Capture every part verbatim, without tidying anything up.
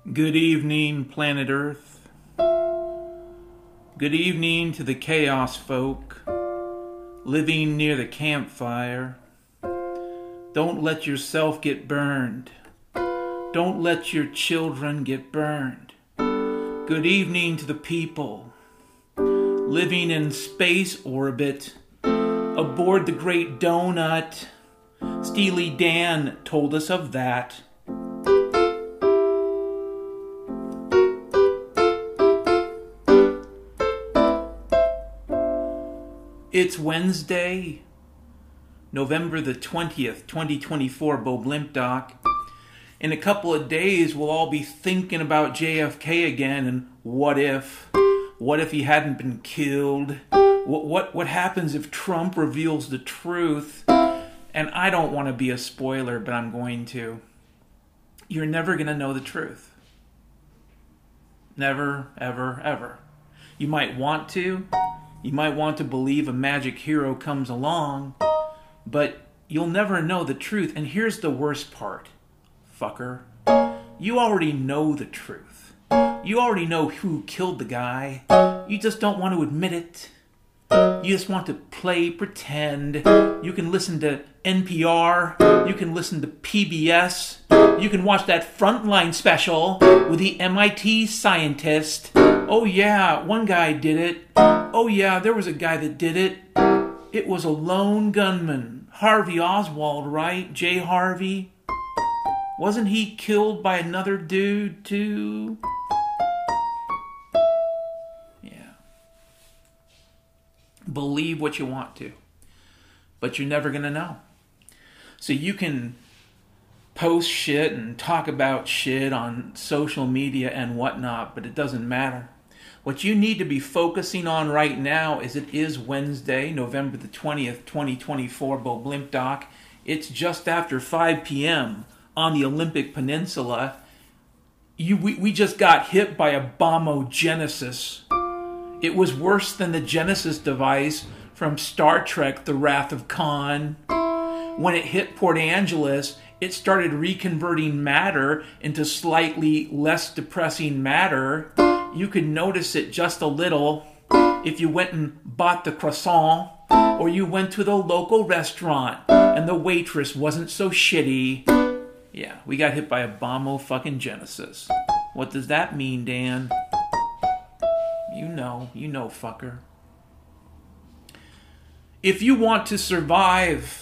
Good evening, planet Earth. Good evening to the chaos folk living near the campfire. Don't let yourself get burned. Don't let your children get burned. Good evening to the people living in space orbit aboard the Great Donut. Steely Dan told us of that. It's Wednesday, November the twentieth, twenty twenty-four, Bo Blimp Doc. In a couple of days, we'll all be thinking about J F K again and what if? What if he hadn't been killed? What, what, what happens if Trump reveals the truth? And I don't want to be a spoiler, but I'm going to. You're never going to know the truth. Never, ever, ever. You might want to. You might want to believe a magic hero comes along, but you'll never know the truth. And here's the worst part, fucker. You already know the truth. You already know who killed the guy. You just don't want to admit it. You just want to play pretend. You can listen to N P R. You can listen to P B S. You can watch that Frontline special with the M I T scientist. Oh yeah, one guy did it. Oh yeah, there was a guy that did it. It was a lone gunman. Harvey Oswald, right? J. Harvey. Wasn't he killed by another dude too? Yeah. Believe what you want to. But you're never going to know. So you can post shit and talk about shit on social media and whatnot, but it doesn't matter. What you need to be focusing on right now is it is Wednesday, November the twentieth, twenty twenty-four, Bo Blimp Doc. It's just after five p.m. on the Olympic Peninsula. You, we, we just got hit by a bombogenesis. It was worse than the Genesis device from Star Trek, The Wrath of Khan. When it hit Port Angeles, it started reconverting matter into slightly less depressing matter. You could notice it just a little if you went and bought the croissant, or you went to the local restaurant and the waitress wasn't so shitty. Yeah, we got hit by a bombo fucking Genesis. What does that mean, Dan? You know, you know, fucker. If you want to survive,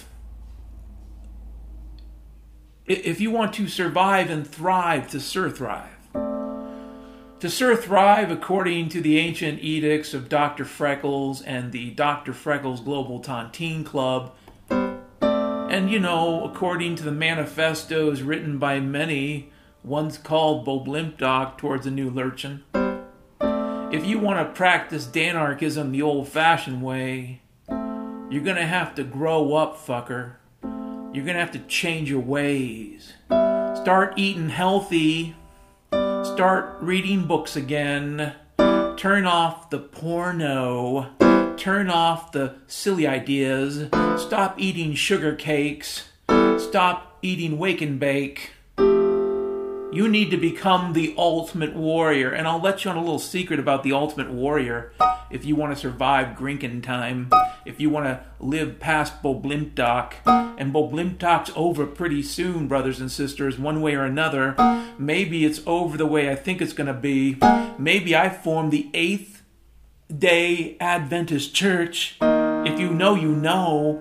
if you want to survive and thrive, to surthrive. To surthrive, according to the ancient edicts of Doctor Freckles and the Doctor Freckles Global Tontine Club, and, you know, according to the manifestos written by many, once called Bo Blimp Doc towards a new lurchin. If you want to practice Danarchism the old-fashioned way, you're going to have to grow up, fucker. You're going to have to change your ways. Start eating healthy. Start reading books again. Turn off the porno. Turn off the silly ideas. Stop eating sugar cakes. Stop eating wake and bake. You need to become the ultimate warrior. And I'll let you on a little secret about the ultimate warrior if you want to survive Grinkin time. If you want to live past Bo Blimp Doc. And Bo Blimp Doc's over pretty soon, brothers and sisters, one way or another. Maybe it's over the way I think it's going to be. Maybe I formed the Eighth Day Adventist Church. If you know, you know.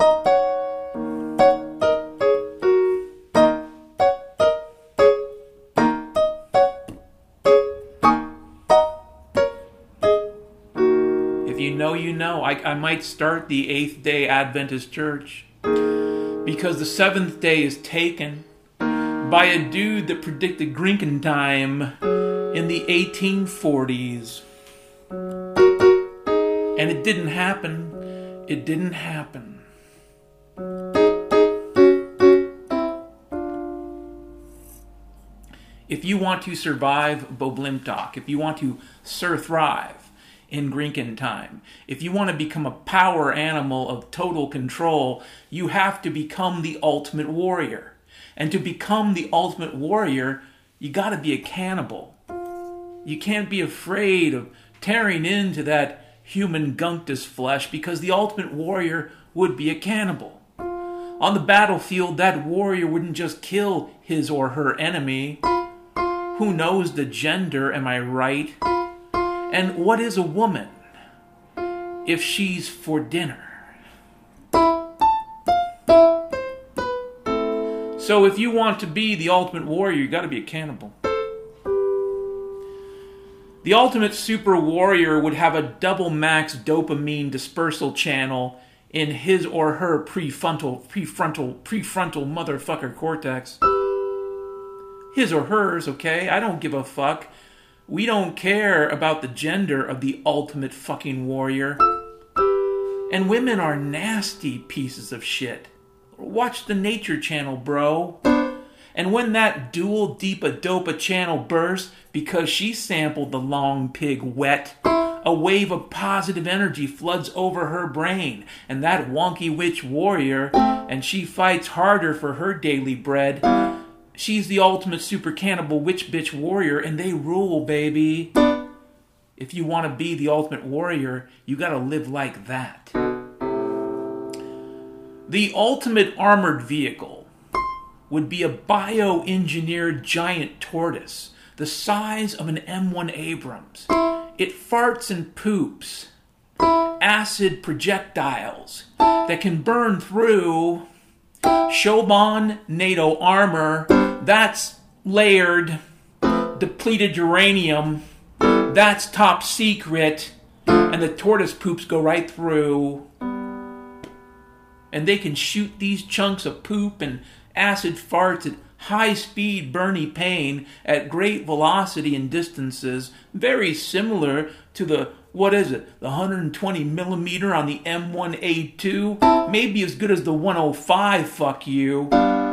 If you know, you know. I, I might start the Eighth Day Adventist Church. Because the seventh day is taken by a dude that predicted Grinkin time in the eighteen forties. And it didn't happen. It didn't happen. If you want to survive Bo Blimp Doc, if you want to surthrive in Grinkin time, if you want to become a power animal of total control, you have to become the ultimate warrior. And to become the ultimate warrior, you gotta be a cannibal. You can't be afraid of tearing into that human gunctus flesh because the ultimate warrior would be a cannibal. On the battlefield, that warrior wouldn't just kill his or her enemy. Who knows the gender, am I right? And what is a woman if she's for dinner? So if you want to be the ultimate warrior, you gotta be a cannibal. The ultimate super warrior would have a double max dopamine dispersal channel in his or her prefrontal, prefrontal, prefrontal motherfucker cortex. His or hers, okay? I don't give a fuck. We don't care about the gender of the ultimate fucking warrior. And women are nasty pieces of shit. Watch the Nature Channel, bro. And when that dual Deepa Dopa channel bursts because she sampled the long pig wet, a wave of positive energy floods over her brain, and that wonky witch warrior, and she fights harder for her daily bread. She's the ultimate super cannibal witch bitch warrior, and they rule, baby. If you want to be the ultimate warrior, you gotta live like that. The ultimate armored vehicle would be a bioengineered giant tortoise the size of an M one Abrams. It farts and poops acid projectiles that can burn through Shoban NATO armor that's layered, depleted uranium, that's top secret, and the tortoise poops go right through. And they can shoot these chunks of poop and acid farts at high speed Bernie pain at great velocity and distances, very similar to the, what is it, the one hundred twenty millimeter on the M one A two, maybe as good as the one oh five, fuck you.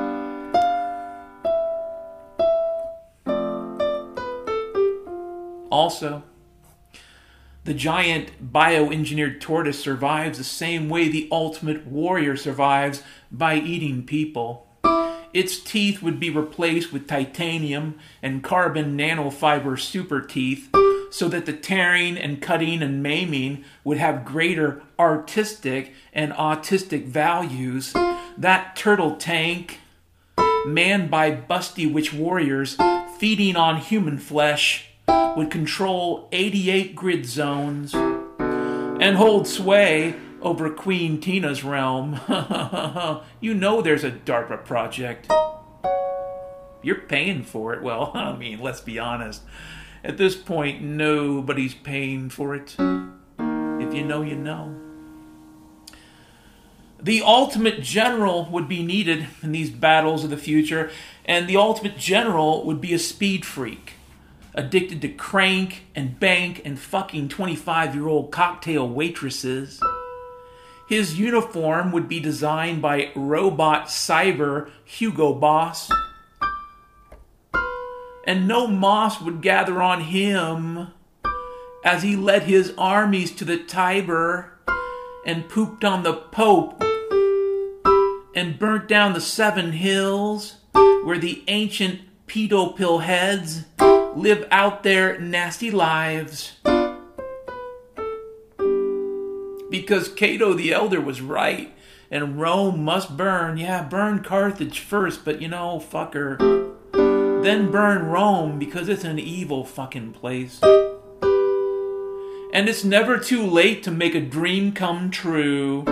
Also, the giant bioengineered tortoise survives the same way the ultimate warrior survives, by eating people. Its teeth would be replaced with titanium and carbon nanofiber super teeth, so that the tearing and cutting and maiming would have greater artistic and autistic values. That turtle tank, manned by busty witch warriors feeding on human flesh, would control eighty-eight grid zones and hold sway over Queen Tina's realm. You know there's a DARPA project. You're paying for it. Well, I mean, let's be honest. At this point, nobody's paying for it. If you know, you know. The ultimate general would be needed in these battles of the future, and the ultimate general would be a speed freak, addicted to crank and bank and fucking twenty-five-year-old cocktail waitresses. His uniform would be designed by robot cyber Hugo Boss. And no moss would gather on him as he led his armies to the Tiber and pooped on the Pope and burnt down the seven hills where the ancient pedo pill heads live out their nasty lives. Because Cato the Elder was right, and Rome must burn. Yeah, burn Carthage first, but you know, fucker. Then burn Rome, because it's an evil fucking place. And it's never too late to make a dream come true.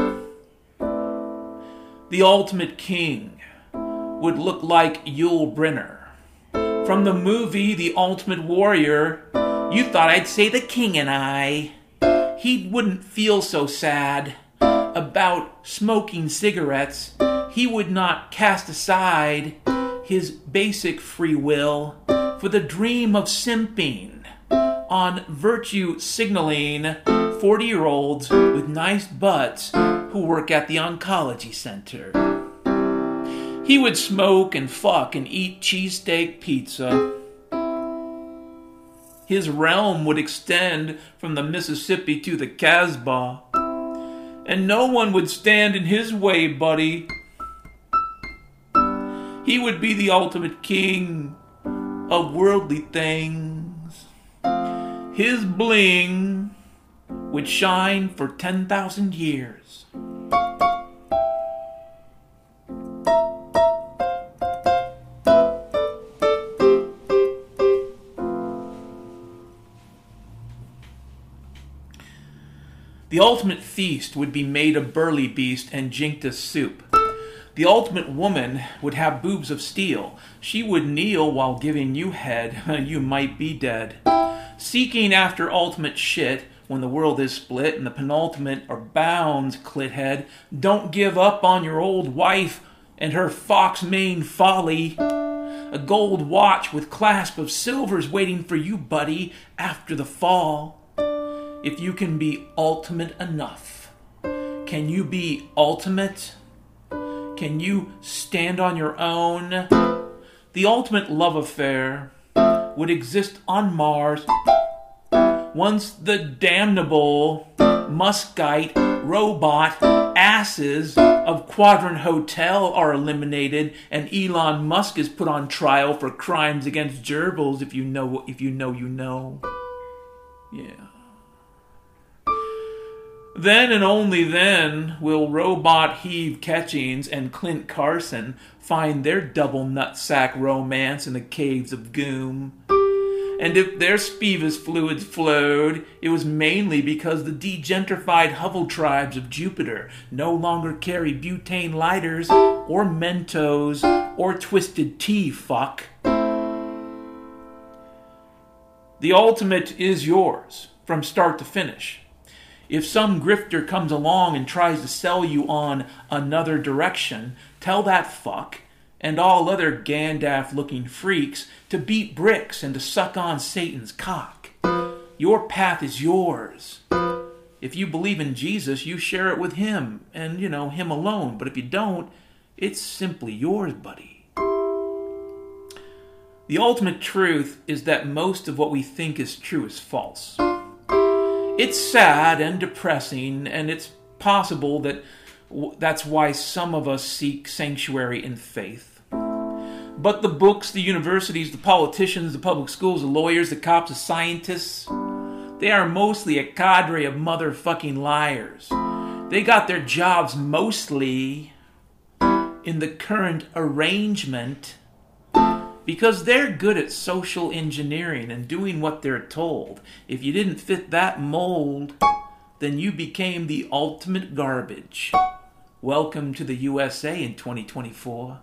The ultimate king would look like Yul Brynner. From the movie The Ultimate Warrior, you thought I'd say the king and I. He wouldn't feel so sad about smoking cigarettes. He would not cast aside his basic free will for the dream of simping on virtue signaling forty-year-olds with nice butts who work at the oncology center. He would smoke and fuck and eat cheesesteak pizza. His realm would extend from the Mississippi to the Casbah. And no one would stand in his way, buddy. He would be the ultimate king of worldly things. His bling would shine for ten thousand years. The ultimate feast would be made of burly beast and jinkta soup. The ultimate woman would have boobs of steel. She would kneel while giving you head. You might be dead. Seeking after ultimate shit when the world is split and the penultimate are bound, clithead. Don't give up on your old wife and her fox mane folly. A gold watch with clasp of silver's waiting for you, buddy, after the fall. If you can be ultimate enough, can you be ultimate? Can you stand on your own? The ultimate love affair would exist on Mars once the damnable Muskite robot asses of Quadrant Hotel are eliminated and Elon Musk is put on trial for crimes against gerbils. If you know, if you know, you know. Yeah. Then and only then will Robot Heave Catchings and Clint Carson find their double nutsack romance in the caves of Goom. And if their Spivus fluids flowed, it was mainly because the degentrified hovel tribes of Jupiter no longer carry butane lighters or Mentos or Twisted Tea, fuck. The ultimate is yours, from start to finish. If some grifter comes along and tries to sell you on another direction, tell that fuck and all other Gandalf-looking freaks to beat bricks and to suck on Satan's cock. Your path is yours. If you believe in Jesus, you share it with him, and, you know, him alone. But if you don't, it's simply yours, buddy. The ultimate truth is that most of what we think is true is false. It's sad and depressing, and it's possible that w- that's why some of us seek sanctuary in faith. But the books, the universities, the politicians, the public schools, the lawyers, the cops, the scientists, they are mostly a cadre of motherfucking liars. They got their jobs mostly in the current arrangement because they're good at social engineering and doing what they're told. If you didn't fit that mold, then you became the ultimate garbage. Welcome to the U S A in twenty twenty-four.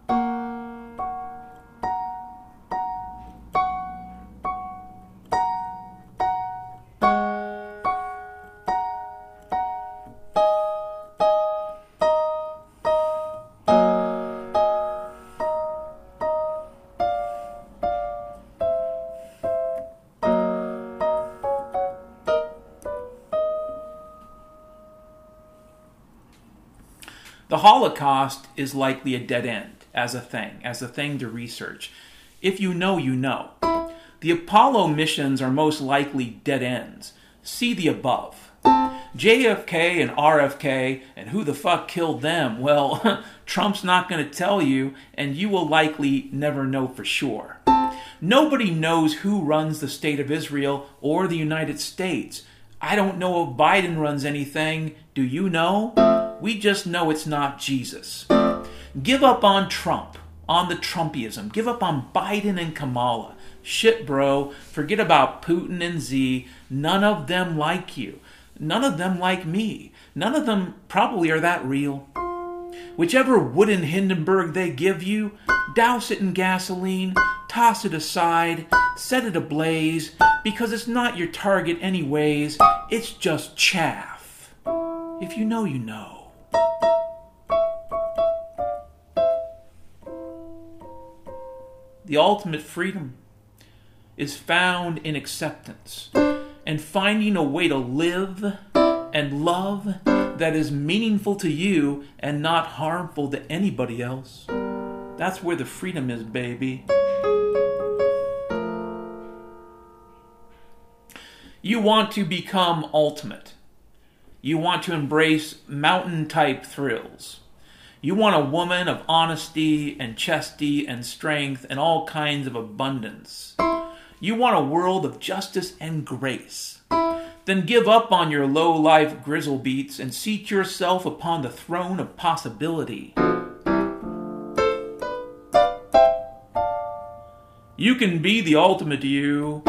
The Holocaust is likely a dead end as a thing, as a thing to research. If you know, you know. The Apollo missions are most likely dead ends. See the above. J F K and R F K, and who the fuck killed them? Well, Trump's not going to tell you, and you will likely never know for sure. Nobody knows who runs the state of Israel or the United States. I don't know if Biden runs anything. Do you know? We just know it's not Jesus. Give up on Trump, on the Trumpism. Give up on Biden and Kamala. Shit, bro. Forget about Putin and Z. None of them like you. None of them like me. None of them probably are that real. Whichever wooden Hindenburg they give you, douse it in gasoline, toss it aside, set it ablaze, because it's not your target anyways. It's just chaff. If you know, you know. The ultimate freedom is found in acceptance and finding a way to live and love that is meaningful to you and not harmful to anybody else. That's where the freedom is, baby. You want to become ultimate. You want to embrace mountain-type thrills. You want a woman of honesty and chastity and strength and all kinds of abundance. You want a world of justice and grace. Then give up on your low-life grizzle beats and seat yourself upon the throne of possibility. You can be the ultimate you.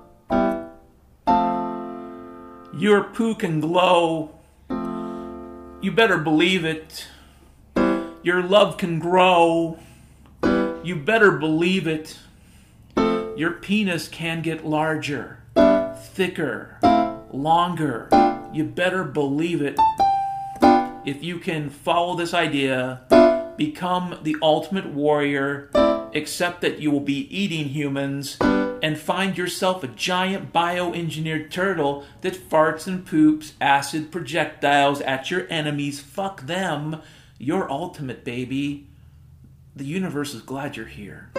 Your poo can glow. You better believe it. Your love can grow. You better believe it. Your penis can get larger, thicker, longer. You better believe it. If you can follow this idea, become the ultimate warrior, accept that you will be eating humans, and find yourself a giant bioengineered turtle that farts and poops acid projectiles at your enemies. Fuck them. You're ultimate, baby. The universe is glad you're here.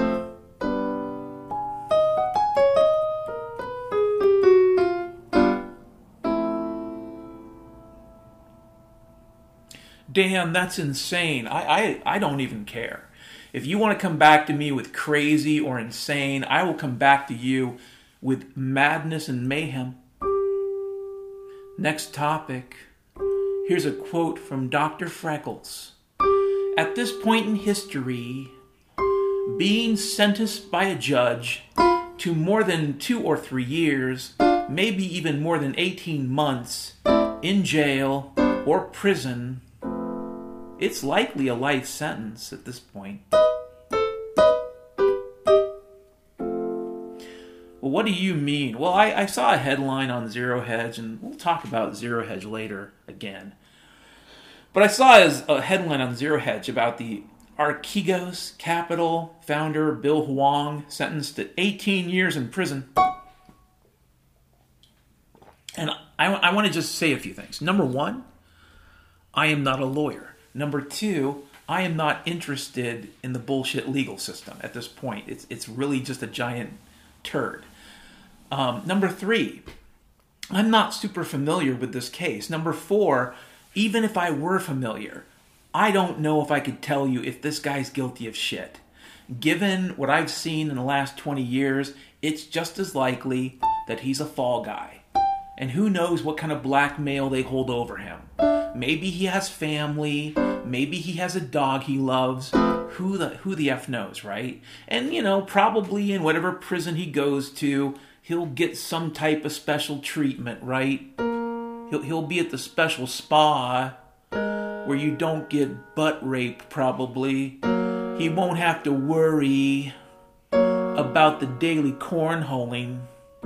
Damn, that's insane. I, I, I don't even care. If you want to come back to me with crazy or insane, I will come back to you with madness and mayhem. Next topic. Here's a quote from Doctor Freckles. At this point in history, being sentenced by a judge to more than two or three years, maybe even more than eighteen months, in jail or prison, it's likely a life sentence at this point. Well, what do you mean? Well, I, I saw a headline on Zero Hedge, and we'll talk about Zero Hedge later again. But I saw a headline on Zero Hedge about the Archegos Capital founder Bill Hwang sentenced to eighteen years in prison. And I, I want to just say a few things. Number one, I am not a lawyer. Number two, I am not interested in the bullshit legal system at this point. It's it's really just a giant turd. Um, number three, I'm not super familiar with this case. Number four, even if I were familiar, I don't know if I could tell you if this guy's guilty of shit. Given what I've seen in the last twenty years, it's just as likely that he's a fall guy. And who knows what kind of blackmail they hold over him. Maybe he has family. Maybe he has a dog he loves. Who the who the F knows, right? And, you know, probably in whatever prison he goes to, he'll get some type of special treatment, right? He'll, he'll be at the special spa where you don't get butt raped, probably. He won't have to worry about the daily cornholing.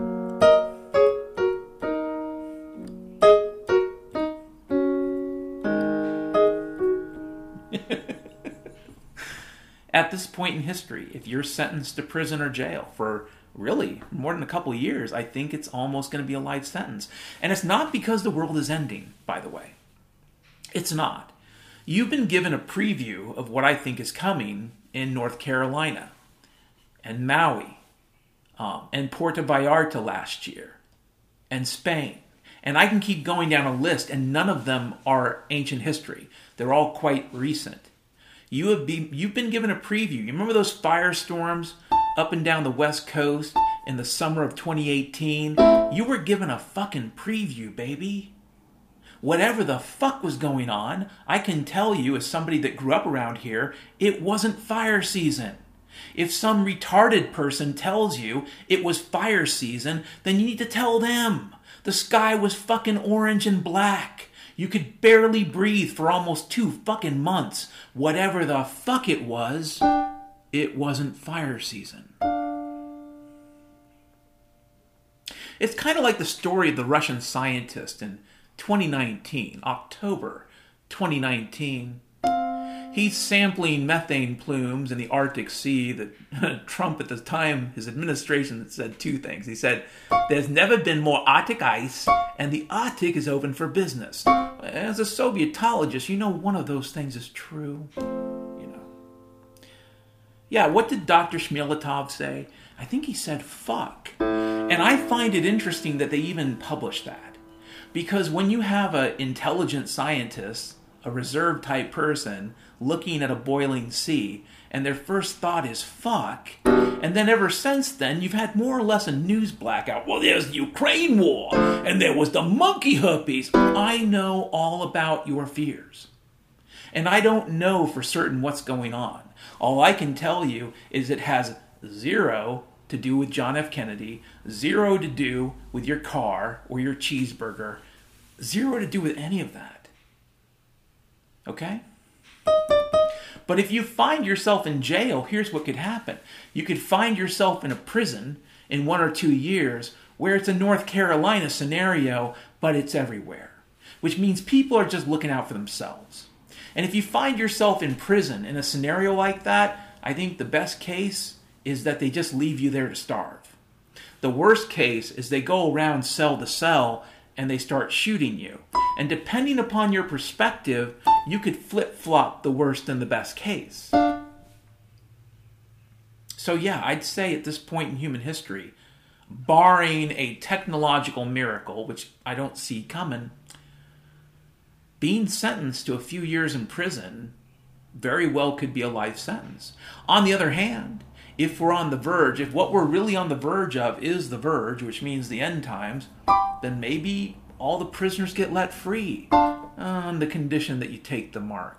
At this point in history, if you're sentenced to prison or jail for really more than a couple of years, I think it's almost going to be a life sentence. And it's not because the world is ending, by the way. It's not. You've been given a preview of what I think is coming in North Carolina and Maui um, and Puerto Vallarta last year and Spain. And I can keep going down a list, and none of them are ancient history. They're all quite recent. You have been, you've been given a preview. You remember those firestorms up and down the West Coast in the summer of twenty eighteen? You were given a fucking preview, baby. Whatever the fuck was going on, I can tell you as somebody that grew up around here, it wasn't fire season. If some retarded person tells you it was fire season, then you need to tell them. The sky was fucking orange and black. You could barely breathe for almost two fucking months. Whatever the fuck it was, it wasn't fire season. It's kind of like the story of the Russian scientist in twenty nineteen, October twenty nineteen. He's sampling methane plumes in the Arctic Sea that Trump at the time, his administration said two things. He said, there's never been more Arctic ice, and the Arctic is open for business. As a Sovietologist, you know one of those things is true. You know. Yeah, what did Doctor Shmylatov say? I think he said, fuck. And I find it interesting that they even published that. Because when you have an intelligent scientist, a reserve type person looking at a boiling sea, and their first thought is fuck. And then ever since then, you've had more or less a news blackout. Well, there's the Ukraine war, and there was the monkey herpes. I know all about your fears. And I don't know for certain what's going on. All I can tell you is it has zero to do with John F. Kennedy, zero to do with your car or your cheeseburger, zero to do with any of that. Okay? But if you find yourself in jail, here's what could happen. You could find yourself in a prison in one or two years where it's a North Carolina scenario, but it's everywhere. Which means people are just looking out for themselves. And if you find yourself in prison in a scenario like that, I think the best case is that they just leave you there to starve. The worst case is they go around cell to cell and they start shooting you. And depending upon your perspective, you could flip-flop the worst and the best case. So yeah, I'd say at this point in human history, barring a technological miracle, which I don't see coming, being sentenced to a few years in prison very well could be a life sentence. On the other hand, if we're on the verge, if what we're really on the verge of is the verge, which means the end times, then maybe all the prisoners get let free on the condition that you take the mark.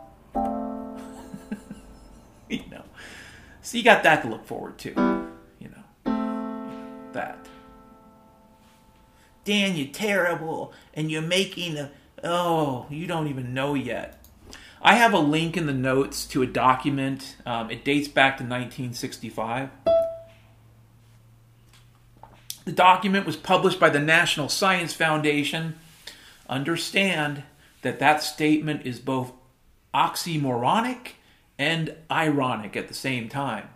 you know. So you got that to look forward to. You know. You know that. Dan, you're terrible, and you're making a... Oh, you don't even know yet. I have a link in the notes to a document. Um, it dates back to nineteen sixty-five. The document was published by the National Science Foundation. Understand that that statement is both oxymoronic and ironic at the same time.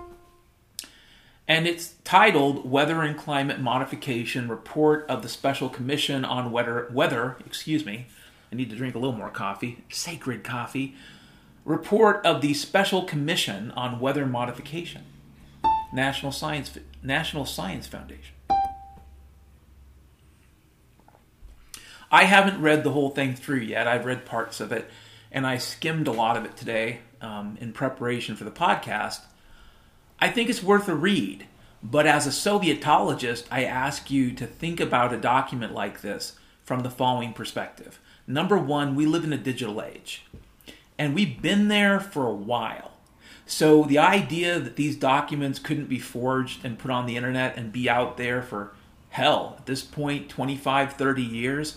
And it's titled Weather and Climate Modification Report of the Special Commission on Weather, weather, excuse me, I need to drink a little more coffee, sacred coffee, Report of the Special Commission on Weather Modification, National Science, National Science Foundation. I haven't read the whole thing through yet. I've read parts of it, and I skimmed a lot of it today um, in preparation for the podcast. I think it's worth a read, but as a Sovietologist, I ask you to think about a document like this from the following perspective. Number one, we live in a digital age, and we've been there for a while. So the idea that these documents couldn't be forged and put on the internet and be out there for, hell, at this point, twenty-five, thirty years,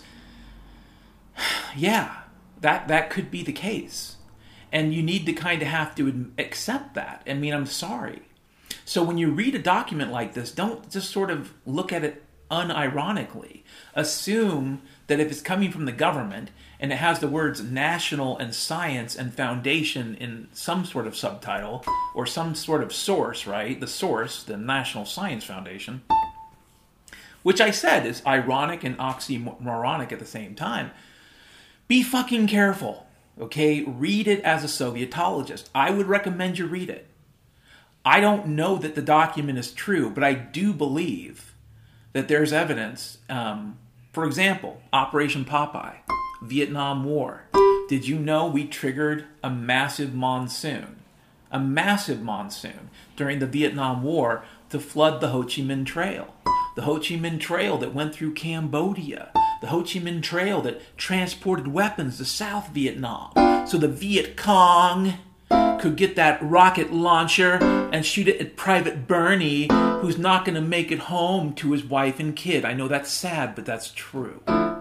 yeah, that, that could be the case. And you need to kind of have to accept that. I mean, I'm sorry. So when you read a document like this, don't just sort of look at it unironically. Assume that if it's coming from the government and it has the words national and science and foundation in some sort of subtitle or some sort of source, right? The source, the National Science Foundation, which I said is ironic and oxymoronic at the same time. Be fucking careful, okay? Read it as a Sovietologist. I would recommend you read it. I don't know that the document is true, but I do believe that there's evidence. Um, for example, Operation Popeye, Vietnam War. Did you know we triggered a massive monsoon? A massive monsoon during the Vietnam War to flood the Ho Chi Minh Trail. The Ho Chi Minh Trail that went through Cambodia. The Ho Chi Minh Trail that transported weapons to South Vietnam. So the Viet Cong could get that rocket launcher and shoot it at Private Bernie, who's not going to make it home to his wife and kid. I know that's sad, but that's true.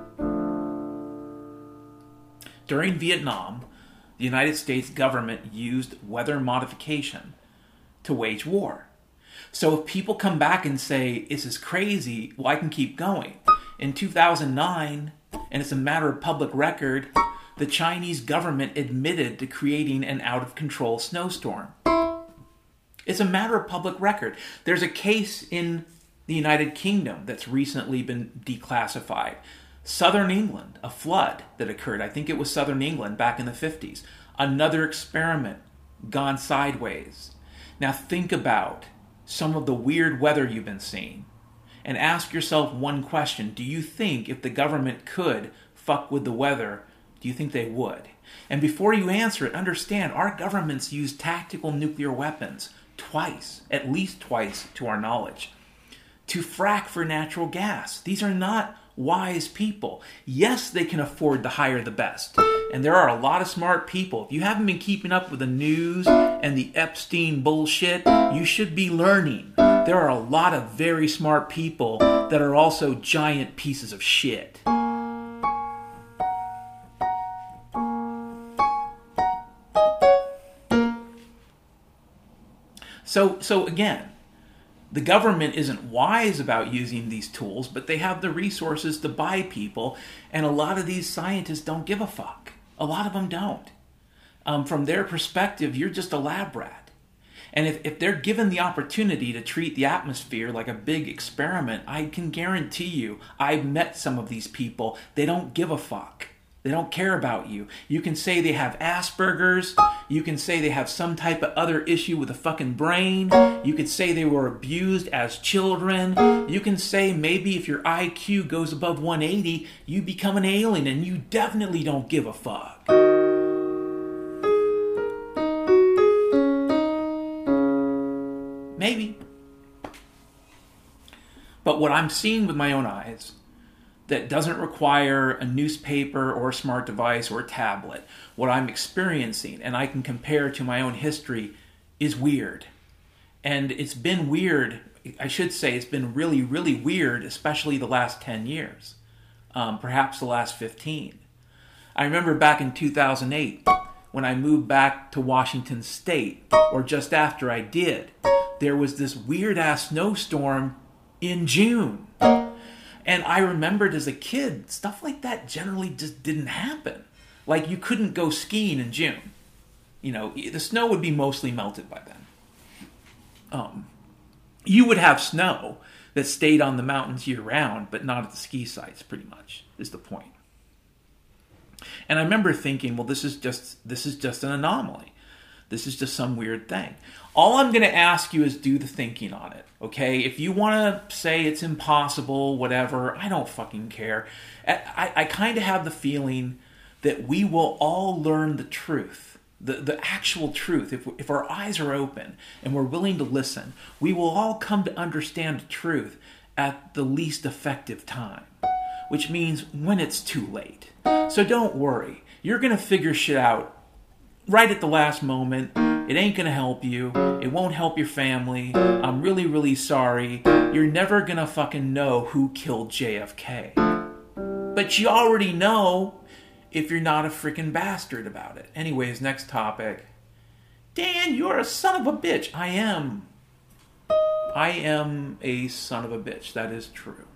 During Vietnam, the United States government used weather modification to wage war. So if people come back and say, this is crazy, well, I can keep going. In two thousand nine, and it's a matter of public record, the Chinese government admitted to creating an out-of-control snowstorm. It's a matter of public record. There's a case in the United Kingdom that's recently been declassified. Southern England, a flood that occurred. I think it was Southern England back in the fifties. Another experiment gone sideways. Now think about some of the weird weather you've been seeing and ask yourself one question. Do you think if the government could fuck with the weather, Do you think they would? And before you answer it, understand our governments use tactical nuclear weapons twice, at least twice to our knowledge, to frack for natural gas. These are not wise people. Yes, they can afford to hire the best. And there are a lot of smart people. If you haven't been keeping up with the news and the Epstein bullshit, you should be learning. There are a lot of very smart people that are also giant pieces of shit. So, so again, the government isn't wise about using these tools, but they have the resources to buy people, and a lot of these scientists don't give a fuck. A lot of them don't. Um, from their perspective, you're just a lab rat. And if, if they're given the opportunity to treat the atmosphere like a big experiment, I can guarantee you, I've met some of these people, they don't give a fuck. They don't care about you. You can say they have Asperger's. You can say they have some type of other issue with the fucking brain. You could say they were abused as children. You can say maybe if your I Q goes above one eighty, you become an alien, and you definitely don't give a fuck. Maybe. But what I'm seeing with my own eyes, that doesn't require a newspaper or a smart device or a tablet, what I'm experiencing, and I can compare to my own history, is weird. And it's been weird, I should say it's been really, really weird, especially the last ten years. Um, perhaps the last fifteen. I remember back in two thousand eight, when I moved back to Washington State, or just after I did, there was this weird-ass snowstorm in June. And I remembered as a kid, stuff like that generally just didn't happen. Like, you couldn't go skiing in June. You know, the snow would be mostly melted by then. Um, you would have snow that stayed on the mountains year-round, but not at the ski sites, pretty much, is the point. And I remember thinking, well, this is just this is just an anomaly. This is just some weird thing. All I'm going to ask you is do the thinking on it, okay? If you want to say it's impossible, whatever, I don't fucking care. I, I kind of have the feeling that we will all learn the truth, the, the actual truth. If, if our eyes are open and we're willing to listen, we will all come to understand the truth at the least effective time, which means when it's too late. So don't worry. You're going to figure shit out right at the last moment. It ain't gonna help you. It won't help your family. I'm really, really sorry. You're never gonna fucking know who killed J F K. But you already know if you're not a freaking bastard about it. Anyways, next topic. Dan, you're a son of a bitch. I am. I am a son of a bitch. That is true.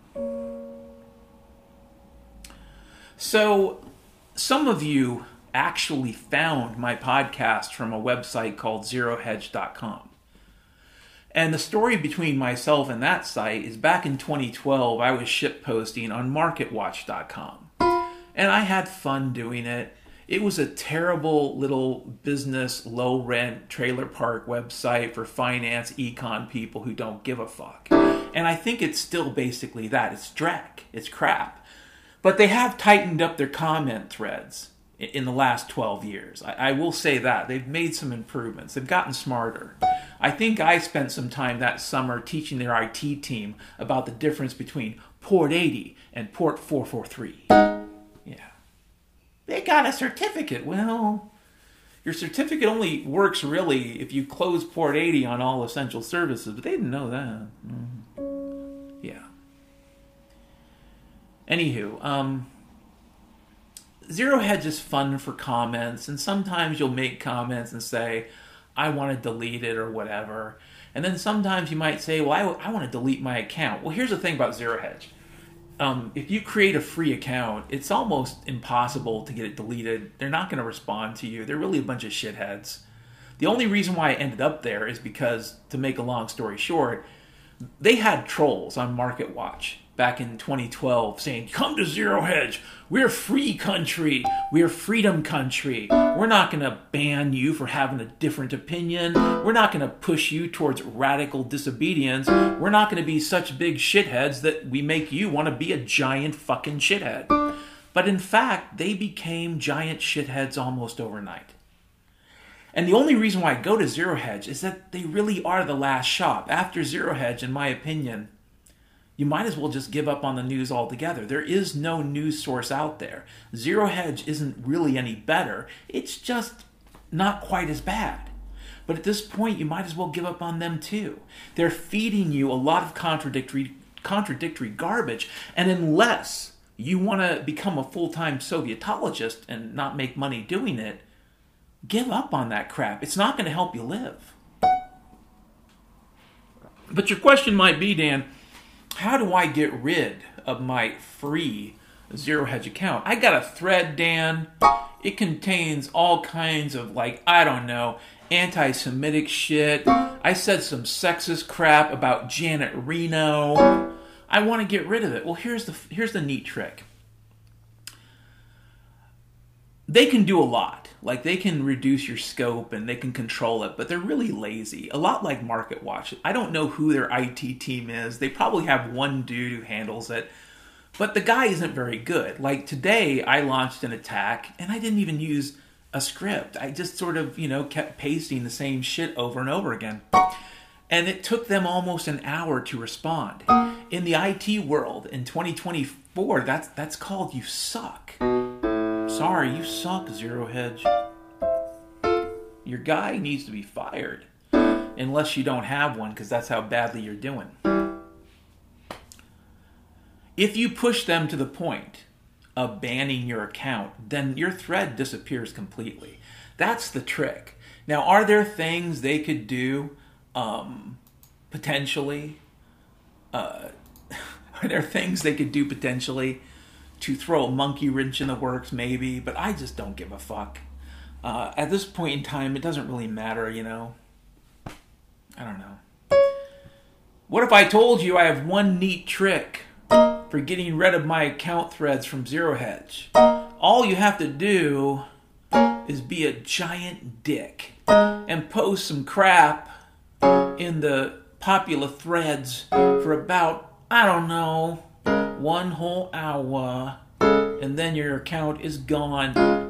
So, some of you actually found my podcast from a website called zero hedge dot com. And the story between myself and that site is back in twenty twelve, I was shitposting on market watch dot com. And I had fun doing it. It was a terrible little business, low-rent trailer park website for finance, econ people who don't give a fuck. And I think it's still basically that. It's dreck. It's crap. But they have tightened up their comment threads in the last twelve years. I, I will say that. They've made some improvements. They've gotten smarter. I think I spent some time that summer teaching their I T team about the difference between port eighty and port four forty-three. Yeah. They got a certificate. Well, your certificate only works really if you close port eighty on all essential services, but they didn't know that. Mm. Yeah. Anywho, um... Zero Hedge is fun for comments, and sometimes you'll make comments and say, I want to delete it or whatever. And then sometimes you might say, well, I, w- I want to delete my account. Well, here's the thing about Zero Hedge. Um, if you create a free account, it's almost impossible to get it deleted. They're not going to respond to you. They're really a bunch of shitheads. The only reason why I ended up there is because, to make a long story short, they had trolls on Market Watch back in twenty twelve saying, come to Zero Hedge. We're free country. We're freedom country. We're not going to ban you for having a different opinion. We're not going to push you towards radical disobedience. We're not going to be such big shitheads that we make you want to be a giant fucking shithead. But in fact, they became giant shitheads almost overnight. And the only reason why I go to Zero Hedge is that they really are the last shop. After Zero Hedge, in my opinion, you might as well just give up on the news altogether. There is no news source out there. Zero Hedge isn't really any better. It's just not quite as bad. But at this point, you might as well give up on them too. They're feeding you a lot of contradictory contradictory garbage. And unless you want to become a full-time Sovietologist and not make money doing it, give up on that crap. It's not going to help you live. But your question might be, Dan, how do I get rid of my free Zero Hedge account? I got a thread, Dan. It contains all kinds of, like, I don't know, anti-Semitic shit. I said some sexist crap about Janet Reno. I want to get rid of it. Well, here's the here's the neat trick. They can do a lot. Like, they can reduce your scope and they can control it, but they're really lazy. A lot like MarketWatch. I don't know who their I T team is. They probably have one dude who handles it, but the guy isn't very good. Like, today, I launched an attack, and I didn't even use a script. I just sort of, you know, kept pasting the same shit over and over again. And it took them almost an hour to respond. In the I T world, in twenty twenty-four, that's that's called you suck. Sorry, you suck, Zero Hedge. Your guy needs to be fired. Unless you don't have one, because that's how badly you're doing. If you push them to the point of banning your account, then your thread disappears completely. That's the trick. Now, are there things they could do, um, potentially? Uh, are there things they could do potentially to throw a monkey wrench in the works? Maybe, but I just don't give a fuck. Uh, at this point in time, it doesn't really matter, you know? I don't know. What if I told you I have one neat trick for getting rid of my account threads from Zero Hedge? All you have to do is be a giant dick and post some crap in the popular threads for about, I don't know, one whole hour, and then your account is gone.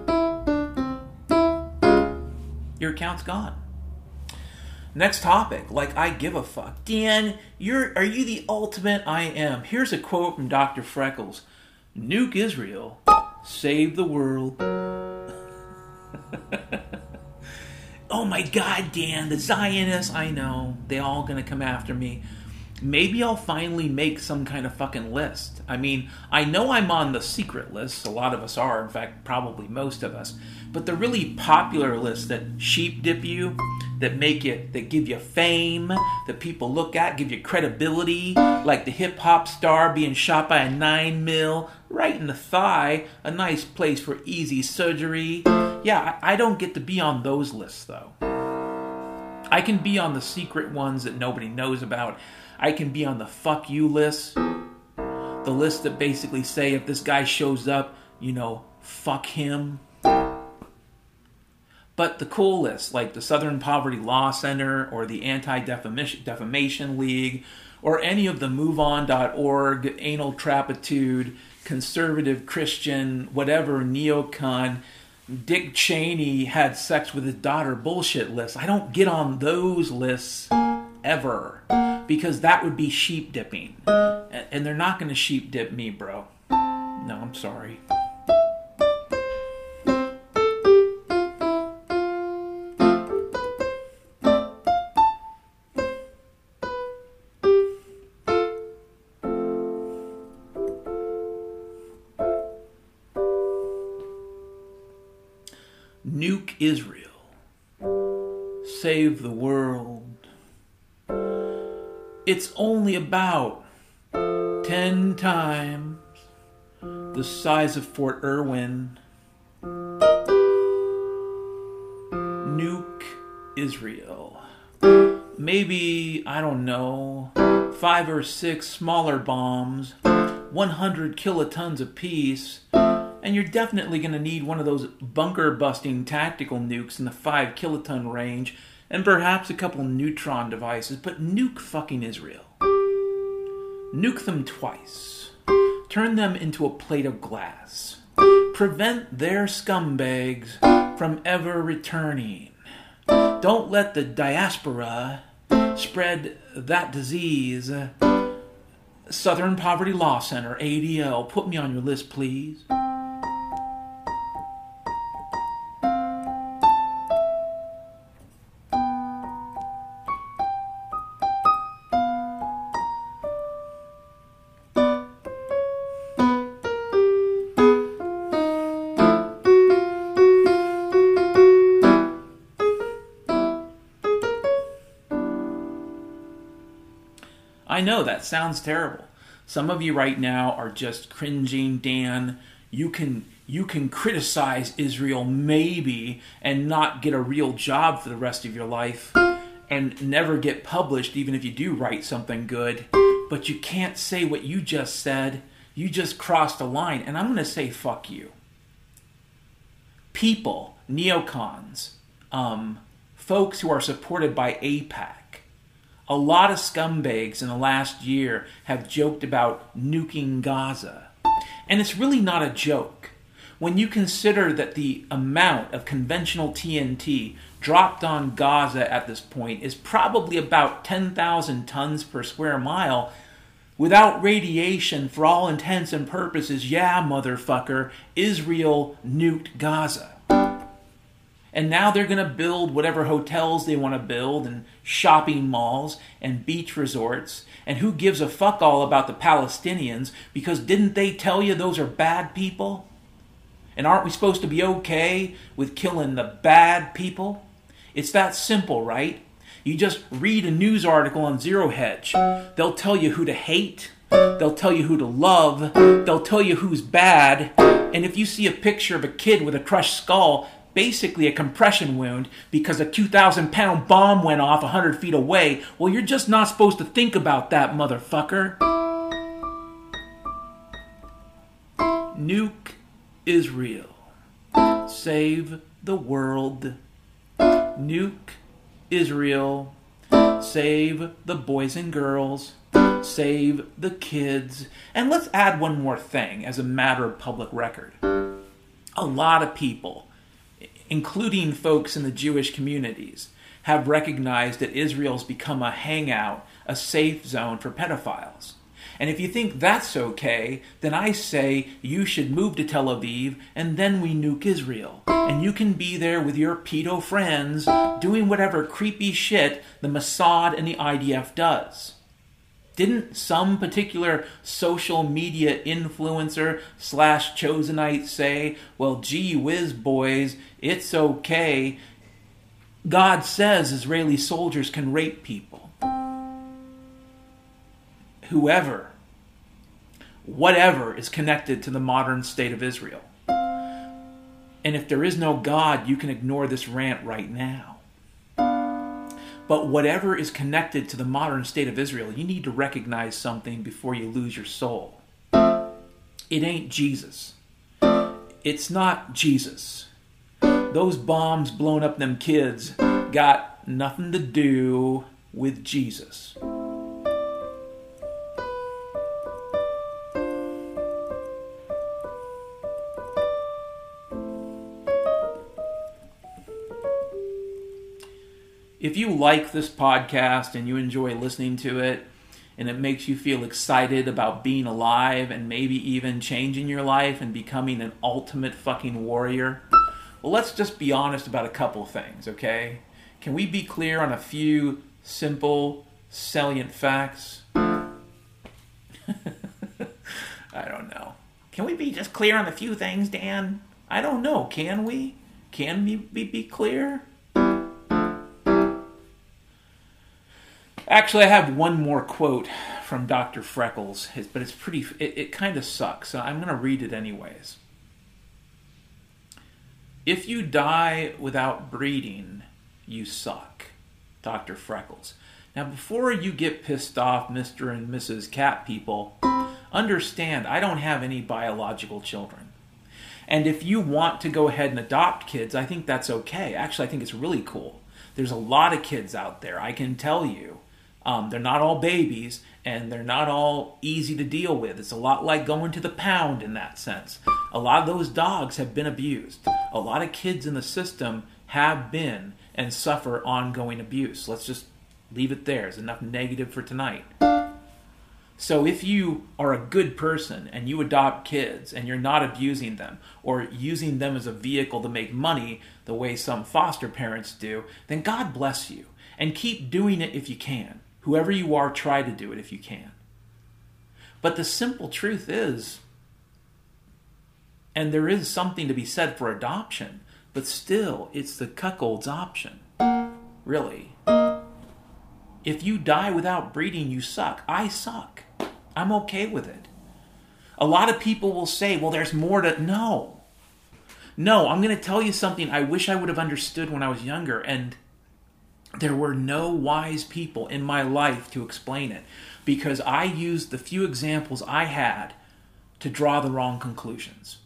Your account's gone. Next topic, like I give a fuck. Dan, you're are you the ultimate? I am. Here's a quote from Doctor Freckles. Nuke Israel, save the world. Oh my God, Dan, the Zionists, I know. They all gonna come after me. Maybe I'll finally make some kind of fucking list. I mean, I know I'm on the secret list. A lot of us are. In fact, probably most of us. But the really popular lists that sheep dip you, that make it, that give you fame, that people look at, give you credibility, like the hip-hop star being shot by a nine mil right in the thigh, a nice place for easy surgery. Yeah, I don't get to be on those lists, though. I can be on the secret ones that nobody knows about. I can be on the fuck you list. The list that basically say if this guy shows up, you know, fuck him. But the cool list, like the Southern Poverty Law Center or the Anti-Defamation Defamation League or any of the move on dot org, Anal Trapitude, Conservative Christian, whatever, neocon, Dick Cheney had sex with his daughter bullshit lists. I don't get on those lists ever, because that would be sheep dipping, and they're not going to sheep dip me, bro. No, I'm sorry. Nuke Israel. Save the world. It's only about ten times the size of Fort Irwin. Nuke Israel. Maybe, I don't know, five or six smaller bombs, one hundred kilotons apiece, and you're definitely going to need one of those bunker-busting tactical nukes in the five kiloton range, and perhaps a couple neutron devices, but nuke fucking Israel. Nuke them twice. Turn them into a plate of glass. prevent their scumbags from ever returning. Don't let the diaspora spread that disease. Southern Poverty Law Center, A D L, put me on your list, please. I know that sounds terrible. Some of you right now are just cringing. Dan, you can you can criticize Israel maybe and not get a real job for the rest of your life and never get published even if you do write something good. But you can't say what you just said. You just crossed a line, and I'm going to say fuck you. People, neocons, um, folks who are supported by AIPAC, a lot of scumbags in the last year have joked about nuking Gaza. And it's really not a joke. When you consider that the amount of conventional T N T dropped on Gaza at this point is probably about ten thousand tons per square mile, without radiation for all intents and purposes, yeah, motherfucker, Israel nuked Gaza. And now they're going to build whatever hotels they want to build and shopping malls and beach resorts. And who gives a fuck all about the Palestinians? Because didn't they tell you those are bad people? And aren't we supposed to be okay with killing the bad people? It's that simple, right? You just read a news article on Zero Hedge. They'll tell you who to hate. They'll tell you who to love. They'll tell you who's bad. And if you see a picture of a kid with a crushed skull, basically a compression wound because a two thousand pound bomb went off one hundred feet away, well, you're just not supposed to think about that, motherfucker. Nuke Israel. Save the world. Nuke Israel. Save the boys and girls. Save the kids. And let's add one more thing as a matter of public record. A lot of people, including folks in the Jewish communities, have recognized that Israel's become a hangout, a safe zone for pedophiles. And if you think that's okay, then I say you should move to Tel Aviv and then we nuke Israel. And you can be there with your pedo friends doing whatever creepy shit the Mossad and the I D F does. Didn't some particular social media influencer slash chosenite say, well, gee whiz, boys, it's okay. God says Israeli soldiers can rape people. Whoever, whatever is connected to the modern state of Israel. And if there is no God, you can ignore this rant right now. But whatever is connected to the modern state of Israel, you need to recognize something before you lose your soul. It ain't Jesus. It's not Jesus. Those bombs blowing up them kids got nothing to do with Jesus. If you like this podcast and you enjoy listening to it, and it makes you feel excited about being alive and maybe even changing your life and becoming an ultimate fucking warrior, well, let's just be honest about a couple of things, okay? Can we be clear on a few simple, salient facts? I don't know. Can we be just clear on a few things, Dan? I don't know. Can we? Can we be, be clear? Actually, I have one more quote from Doctor Freckles, but it's pretty, it, it kind of sucks, so I'm going to read it anyways. If you die without breeding, you suck. Doctor Freckles. Now, before you get pissed off, Mister and Missus Cat People, understand I don't have any biological children. And if you want to go ahead and adopt kids, I think that's okay. Actually, I think it's really cool. There's a lot of kids out there, I can tell you. Um, they're not all babies, and they're not all easy to deal with. It's a lot like going to the pound in that sense. A lot of those dogs have been abused. A lot of kids in the system have been and suffer ongoing abuse. Let's just leave it there. There's enough negative for tonight. So if you are a good person and you adopt kids and you're not abusing them or using them as a vehicle to make money the way some foster parents do, then God bless you. And keep doing it if you can. Whoever you are, try to do it if you can. But the simple truth is, and there is something to be said for adoption, but still, it's the cuckold's option. Really. If you die without breeding, you suck. I suck. I'm okay with it. A lot of people will say, well, there's more to... No. No, I'm going to tell you something I wish I would have understood when I was younger, and there were no wise people in my life to explain it, because I used the few examples I had to draw the wrong conclusions.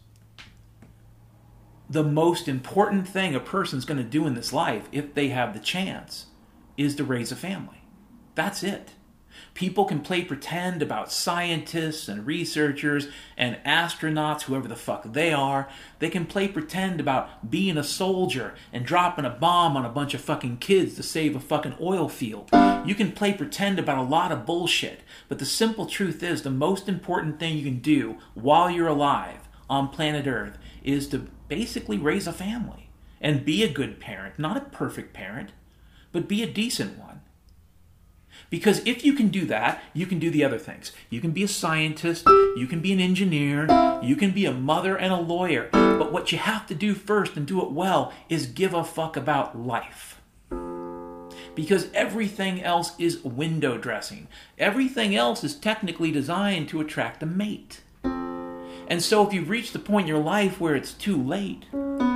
The most important thing a person's going to do in this life, if they have the chance, is to raise a family. That's it. People can play pretend about scientists and researchers and astronauts, whoever the fuck they are. They can play pretend about being a soldier and dropping a bomb on a bunch of fucking kids to save a fucking oil field. You can play pretend about a lot of bullshit, but the simple truth is the most important thing you can do while you're alive on planet Earth is to basically raise a family and be a good parent. Not a perfect parent, but be a decent one. Because if you can do that, you can do the other things. You can be a scientist, you can be an engineer, you can be a mother and a lawyer. But what you have to do first, and do it well, is give a fuck about life. Because everything else is window dressing. Everything else is technically designed to attract a mate. And so if you've reached the point in your life where it's too late,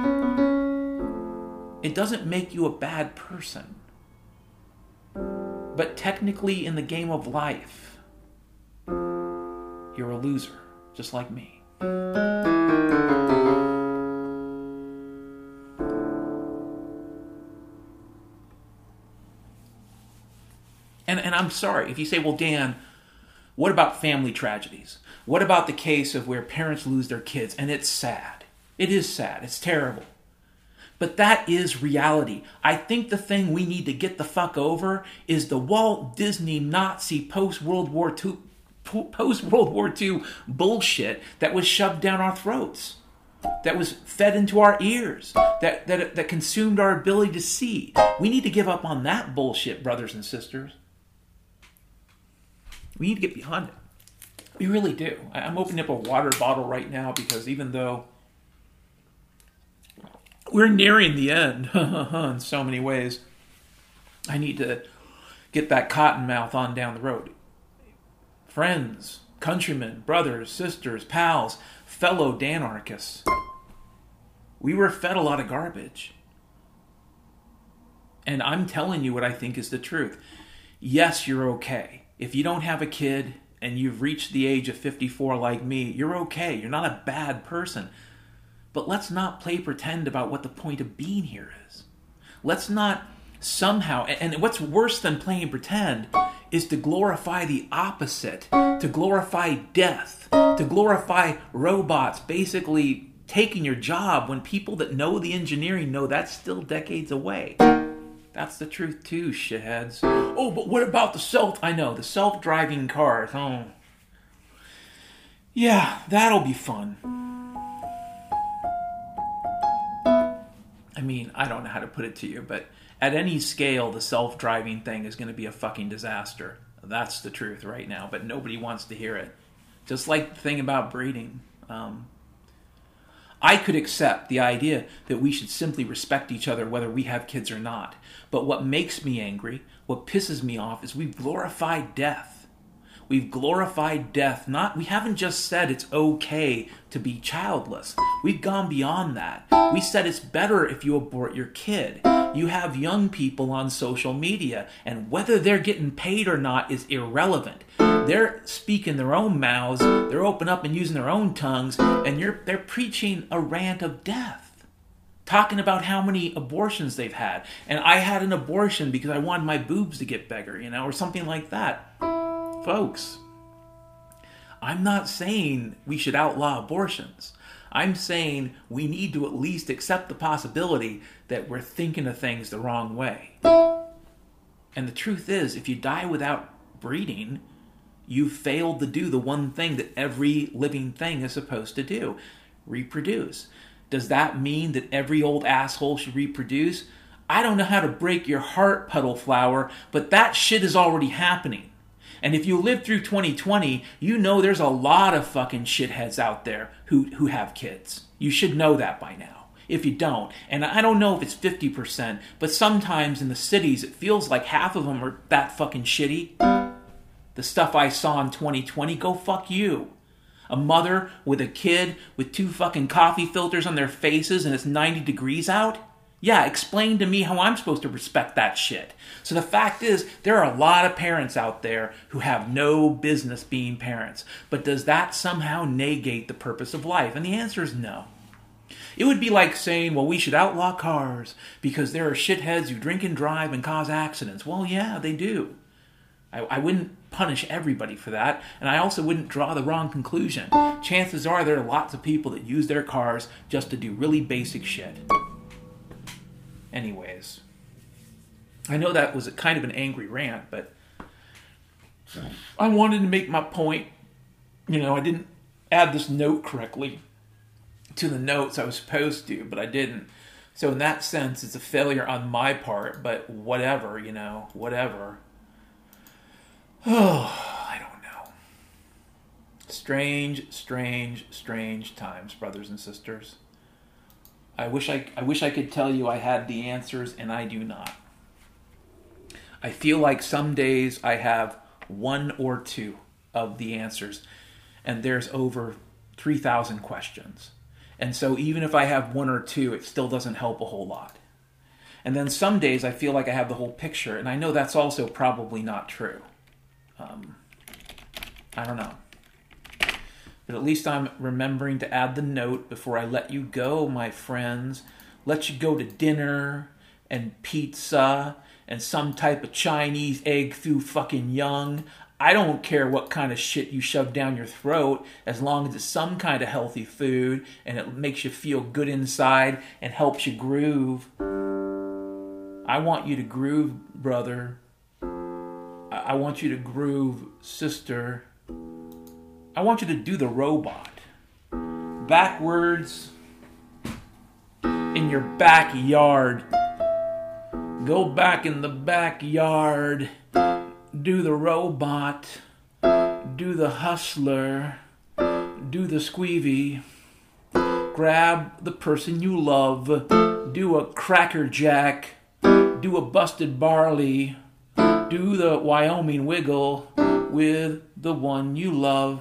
it doesn't make you a bad person. But technically, in the game of life, you're a loser, just like me. And, and I'm sorry, if you say, well, Dan, what about family tragedies? What about the case of where parents lose their kids? And it's sad. It is sad. It's terrible. But that is reality. I think the thing we need to get the fuck over is the Walt Disney Nazi post-World War Two, post-World War Two bullshit that was shoved down our throats, that was fed into our ears, that, that, that consumed our ability to see. We need to give up on that bullshit, brothers and sisters. We need to get beyond it. We really do. I'm opening up a water bottle right now because even though we're nearing the end in so many ways, I need to get that cotton mouth on down the road. Friends, countrymen, brothers, sisters, pals, fellow Danarchists. We were fed a lot of garbage. And I'm telling you what I think is the truth. Yes, you're okay. If you don't have a kid and you've reached the age of fifty-four like me, you're okay. You're not a bad person. But let's not play pretend about what the point of being here is. Let's not somehow, and what's worse than playing pretend is to glorify the opposite, to glorify death, to glorify robots basically taking your job when people that know the engineering know that's still decades away. That's the truth too, shitheads. Oh, but what about the self... I know, the self-driving cars. Oh. Yeah, that'll be fun. I mean, I don't know how to put it to you, but at any scale, the self-driving thing is going to be a fucking disaster. That's the truth right now, but nobody wants to hear it. Just like the thing about breeding. Um, I could accept the idea that we should simply respect each other whether we have kids or not. But what makes me angry, what pisses me off, is we've glorified death. We've glorified death. Not, we haven't just said it's okay to be childless. We've gone beyond that. We said it's better if you abort your kid. You have young people on social media, and whether they're getting paid or not is irrelevant. They're speaking their own mouths, they're open up and using their own tongues, and you're they're preaching a rant of death. Talking about how many abortions they've had. And I had an abortion because I wanted my boobs to get bigger, you know, or something like that. Folks, I'm not saying we should outlaw abortions. I'm saying we need to at least accept the possibility that we're thinking of things the wrong way. And the truth is, if you die without breeding, you've failed to do the one thing that every living thing is supposed to do: reproduce. Does that mean that every old asshole should reproduce? I don't know how to break your heart, Puddle Flower, but that shit is already happening. And if you lived through twenty twenty, you know there's a lot of fucking shitheads out there who, who have kids. You should know that by now. If you don't, and I don't know if it's fifty percent, but sometimes in the cities it feels like half of them are that fucking shitty. The stuff I saw in twenty twenty, go fuck you. A mother with a kid with two fucking coffee filters on their faces and it's ninety degrees out? Yeah, explain to me how I'm supposed to respect that shit. So the fact is, there are a lot of parents out there who have no business being parents. But does that somehow negate the purpose of life? And the answer is no. It would be like saying, well, we should outlaw cars because there are shitheads who drink and drive and cause accidents. Well, yeah, they do. I, I wouldn't punish everybody for that, and I also wouldn't draw the wrong conclusion. Chances are there are lots of people that use their cars just to do really basic shit. Anyways, I know that was a kind of an angry rant, but I wanted to make my point. You know, I didn't add this note correctly to the notes I was supposed to, but I didn't. So in that sense, it's a failure on my part, but whatever, you know, whatever. Oh, I don't know. Strange, strange, strange times, brothers and sisters. I wish I, I wish I could tell you I had the answers, and I do not. I feel like some days I have one or two of the answers, and there's over three thousand questions. And so even if I have one or two, it still doesn't help a whole lot. And then some days I feel like I have the whole picture, and I know that's also probably not true. Um, I don't know. But at least I'm remembering to add the note before I let you go, my friends. Let you go to dinner and pizza and some type of Chinese egg foo fucking young. I don't care what kind of shit you shove down your throat, as long as it's some kind of healthy food and it makes you feel good inside and helps you groove. I want you to groove, brother. I want you to groove, sister. I want you to do the robot. Backwards in your backyard. Go back in the backyard. Do the robot. Do the hustler. Do the squeevy. Grab the person you love. Do a cracker jack. Do a busted barley. Do the Wyoming wiggle with the one you love.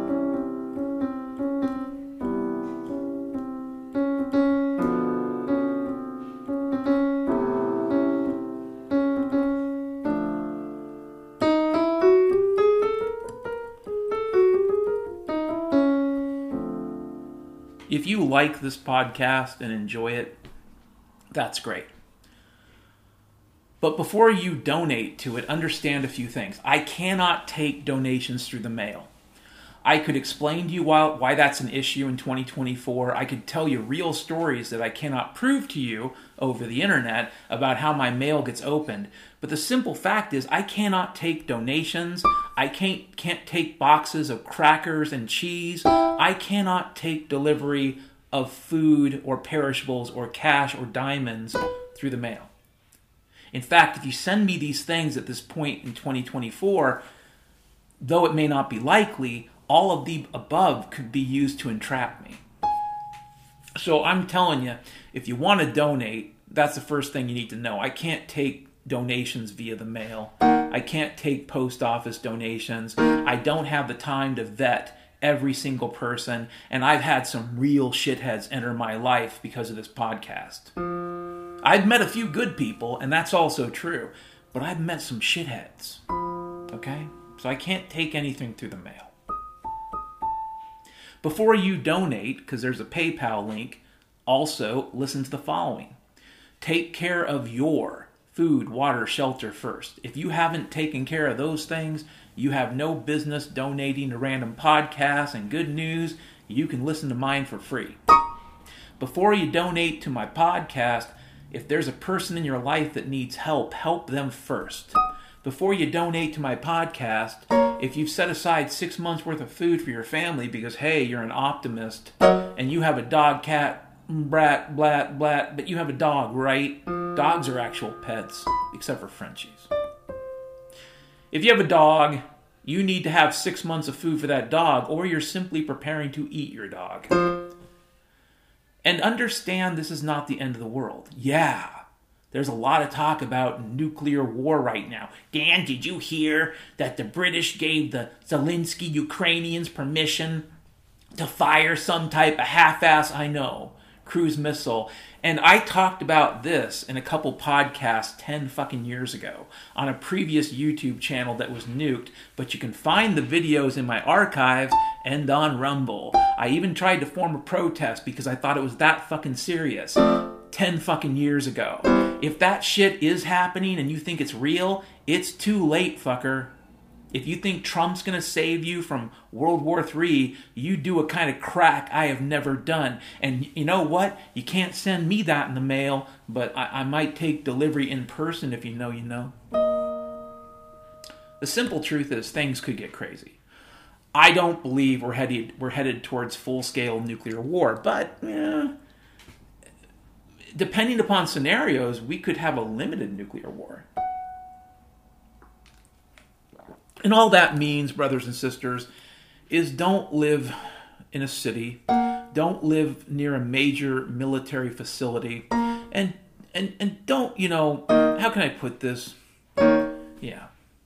If you like this podcast and enjoy it, that's great. But before you donate to it, understand a few things. I cannot take donations through the mail. I could explain to you why, why that's an issue in twenty twenty-four. I could tell you real stories that I cannot prove to you over the internet about how my mail gets opened. But the simple fact is I cannot take donations. I can't, can't take boxes of crackers and cheese. I cannot take delivery of food or perishables or cash or diamonds through the mail. In fact, if you send me these things at this point in twenty twenty-four, though it may not be likely, all of the above could be used to entrap me. So I'm telling you, if you want to donate, that's the first thing you need to know. I can't take donations via the mail. I can't take post office donations. I don't have the time to vet every single person, and I've had some real shitheads enter my life because of this podcast. I've met a few good people, and that's also true, but I've met some shitheads, okay? So I can't take anything through the mail. Before you donate, because there's a PayPal link, also listen to the following. Take care of your food, water, shelter first. If you haven't taken care of those things, You have no business donating to random podcasts, and good news, you can listen to mine for free. Before you donate to my podcast, if there's a person in your life that needs help, help them first. Before you donate to my podcast, if you've set aside six months worth of food for your family because, hey, you're an optimist and you have a dog, cat, brat, blat, blat, but you have a dog, right? Dogs are actual pets, except for Frenchies. If you have a dog, you need to have six months of food for that dog, or you're simply preparing to eat your dog. And understand this is not the end of the world. Yeah. There's a lot of talk about nuclear war right now. Dan, did you hear that the British gave the Zelensky Ukrainians permission to fire some type of half-ass, I know, cruise missile? And I talked about this in a couple podcasts ten fucking years ago on a previous YouTube channel that was nuked, but you can find the videos in my archives and on Rumble. I even tried to form a protest because I thought it was that fucking serious ten fucking years ago. If that shit is happening and you think it's real, it's too late, fucker. If you think Trump's gonna save you from World War Three, you do a kind of crack I have never done. And you know what? You can't send me that in the mail, but I, I might take delivery in person if you know you know. The simple truth is things could get crazy. I don't believe we're headed we're headed towards full-scale nuclear war, but eh, depending upon scenarios, we could have a limited nuclear war. And all that means, brothers and sisters, is don't live in a city, don't live near a major military facility, and and and don't, you know, how can I put this? Yeah.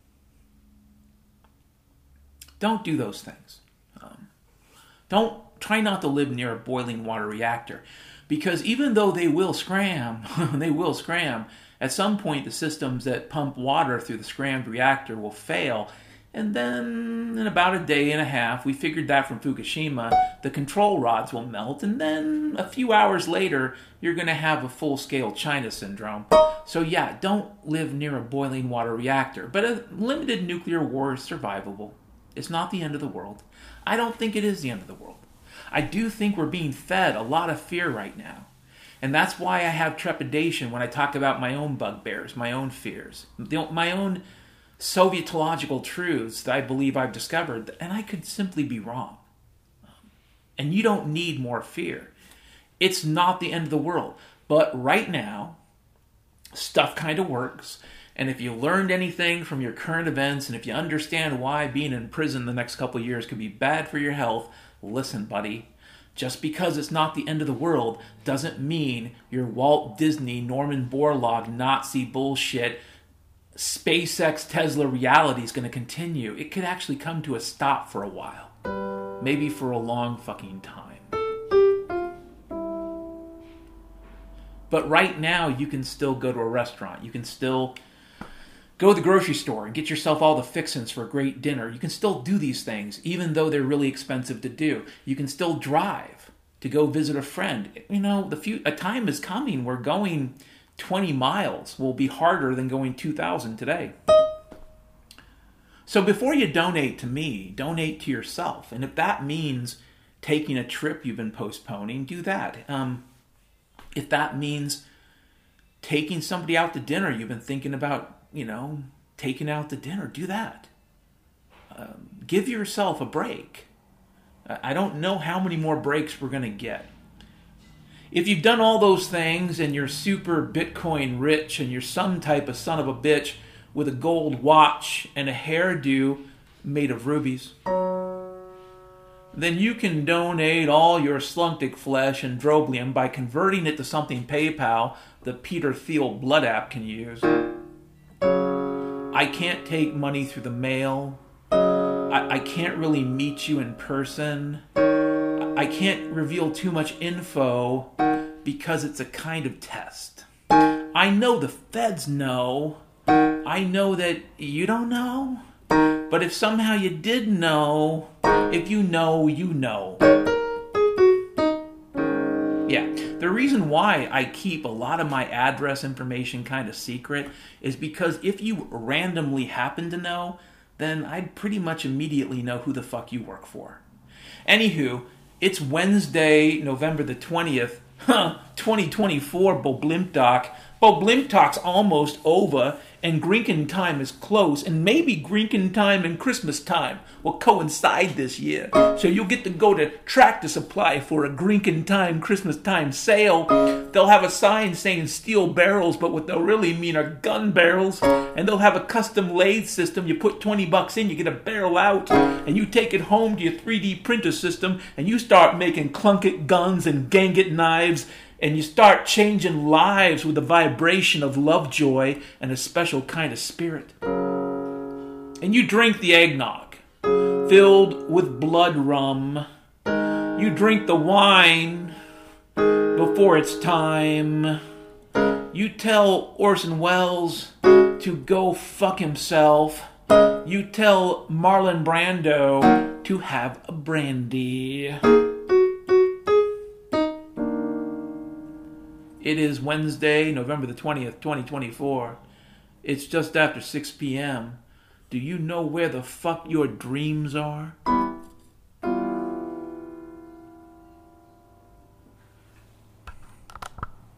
Don't do those things. Um, don't try not to live near a boiling water reactor. Because even though they will scram, they will scram, at some point the systems that pump water through the scrammed reactor will fail. And then in about a day and a half, we figured that from Fukushima, the control rods will melt. And then a few hours later, you're going to have a full-scale China syndrome. So yeah, don't live near a boiling water reactor. But a limited nuclear war is survivable. It's not the end of the world. I don't think it is the end of the world. I do think we're being fed a lot of fear right now. And that's why I have trepidation when I talk about my own bugbears, my own fears, my own Sovietological truths that I believe I've discovered, and I could simply be wrong. And you don't need more fear. It's not the end of the world. But right now, stuff kind of works. And if you learned anything from your current events, and if you understand why being in prison the next couple of years could be bad for your health, listen, buddy. Just because it's not the end of the world doesn't mean your Walt Disney, Norman Borlaug, Nazi bullshit, SpaceX, Tesla reality is going to continue. It could actually come to a stop for a while. Maybe for a long fucking time. But right now, you can still go to a restaurant. You can still go to the grocery store and get yourself all the fixins for a great dinner. You can still do these things, even though they're really expensive to do. You can still drive to go visit a friend. You know, the few, a time is coming where going twenty miles will be harder than going two thousand today. So before you donate to me, donate to yourself. And if that means taking a trip you've been postponing, do that. Um, if that means taking somebody out to dinner you've been thinking about, you know, taking out to dinner, do that. Um, give yourself a break. I don't know how many more breaks we're going to get. If you've done all those things and you're super Bitcoin rich and you're some type of son of a bitch with a gold watch and a hairdo made of rubies, then you can donate all your slunktic flesh and droblium by converting it to something PayPal that Peter Thiel Blood app can use. I can't take money through the mail. I, I can't really meet you in person. I can't reveal too much info because it's a kind of test. I know the feds know. I know that you don't know. But if somehow you did know, if you know, you know. Yeah, the reason why I keep a lot of my address information kind of secret is because if you randomly happen to know, then I'd pretty much immediately know who the fuck you work for. Anywho, it's Wednesday, November the twentieth, huh, twenty twenty-four, Boblimpdoc. Boblimpdoc's almost over, and Grinkin' time is close, and maybe Grinkin' time and Christmas time will coincide this year. So you'll get to go to Tractor Supply for a Grinkin' time, Christmas time sale. They'll have a sign saying steel barrels, but what they'll really mean are gun barrels. And they'll have a custom lathe system. You put twenty bucks in, you get a barrel out, and you take it home to your three D printer system, and you start making Clunkit guns and Gangit knives, and you start changing lives with the vibration of Lovejoy and a special kind of spirit. And you drink the eggnog, filled with blood rum. You drink the wine before it's time. You tell Orson Welles to go fuck himself. You tell Marlon Brando to have a brandy. It is Wednesday, November the twentieth, twenty twenty-four. It's just after six p.m. Do you know where the fuck your dreams are?